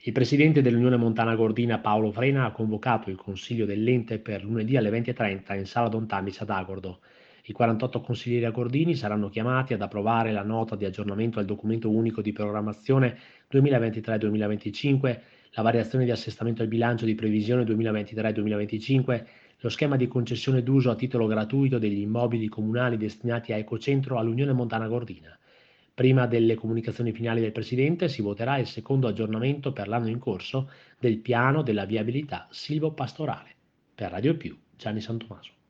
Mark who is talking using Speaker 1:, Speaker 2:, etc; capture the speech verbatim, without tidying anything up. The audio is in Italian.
Speaker 1: Il presidente dell'Unione Montana Gordina Paolo Frena ha convocato il consiglio dell'ente per lunedì alle venti e trenta in sala Don Tamis ad Agordo. I quarantotto consiglieri agordini saranno chiamati ad approvare la nota di aggiornamento al documento unico di programmazione duemilaventitré-duemilaventicinque, la variazione di assestamento al bilancio di previsione duemilaventitré-duemilaventicinque, lo schema di concessione d'uso a titolo gratuito degli immobili comunali destinati a Ecocentro all'Unione Montana Gordina. Prima delle comunicazioni finali del Presidente si voterà il secondo aggiornamento per l'anno in corso del piano della viabilità silvopastorale. Per Radio Più, Gianni Santomaso.